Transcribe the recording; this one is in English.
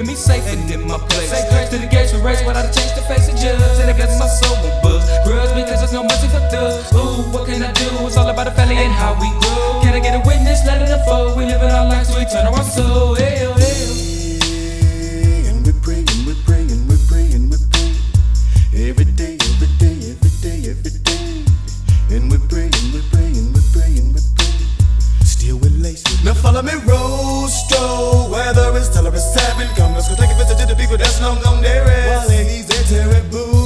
me safe and in my place. Say grace to the gates for race, without a change to face the judge. And I guess my soul won't buzz. Grudge because there's no mercy for thugs. Ooh, what can I do? It's all about the family and how we grow. Can I get a witness? Let it unfold. We live in our lives, so we turn our soul. Hell, hell. And we're praying, we're praying, we're praying, we're praying. Every day, every day, every day, every day. And we're praying, we're praying, we're praying, we're praying. Still with lace. Now follow me, Rosto. Whether it's tell or it's seven, come, let's go take a visit to the people that's long gone there. While he's there, terrible.